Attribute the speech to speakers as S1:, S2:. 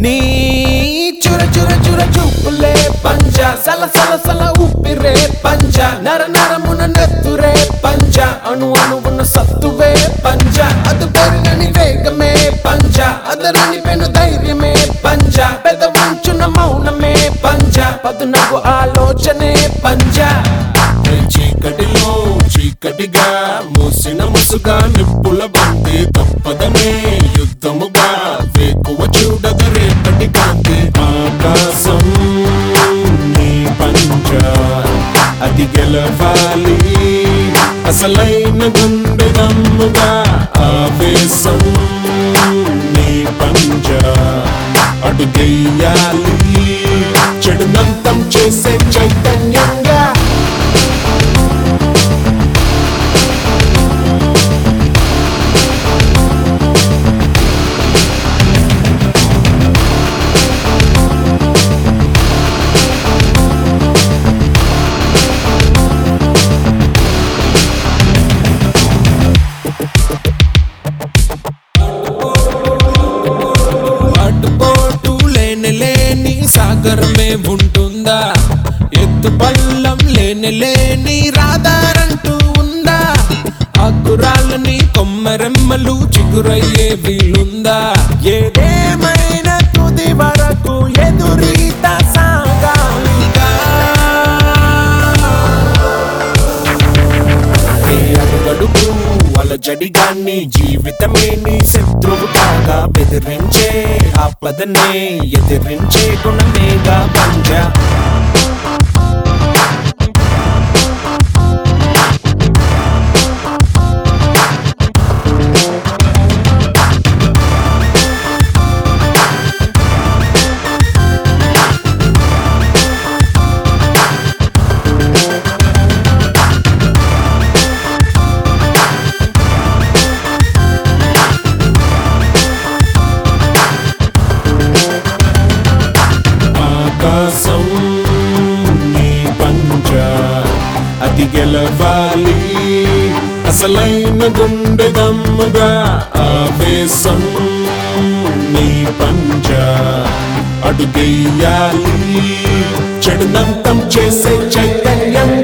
S1: నీ చుర చుర చుర చూపులే పంజ సల సల సల ఊపిరే పంజ నర నరమున నెత్తురే పంజ అణు అణువున సత్తువే పంజ అది పెరుగని వేగమే పంజ అదరని పెను ధైర్యమే పంజ పెదవుంచున మౌనమే పంజ పదునకు ఆలోచనే పంజ
S2: చీకటిలో చీకటిగా మూసిన ముసుగా నిప్పుల బంతి తప్పదనే యుద్ధముగా వేకువ చూడగ రేపటి కాంతి ఆకాశం నీ పంజ అది గెలవాలి అసలైన గుండె దమ్ముగా ఆవేశం నీ పంజ అడుగెయ్యాలి చెడునంతం చేసే చైతన్యంగా
S1: లేని సాగరమే ఉంటుందా ఎత్తు పల్లం లేని రాదారంటూ ఉందా ఆకురాలని కొమ్మరెమ్మలు చిగురయ్యే వీలుందా ఏదేమైనా తుది వరకు ఎదురీత సాగాలిగా అడుగడుగు అలజడిగాన్ని జీవితమే నీ శత్రువు కాగా బెదిరించే ఆపదనే ఎదిరించే గుణమేగా పంజ
S2: ఆకాశం నీ పంజ అది గెలవాలి అసలైన గుండె దమ్ముగా ఆవేశం నీ పంజ అడుగెయ్యాలి చెడునంతం చేసే చైతన్యం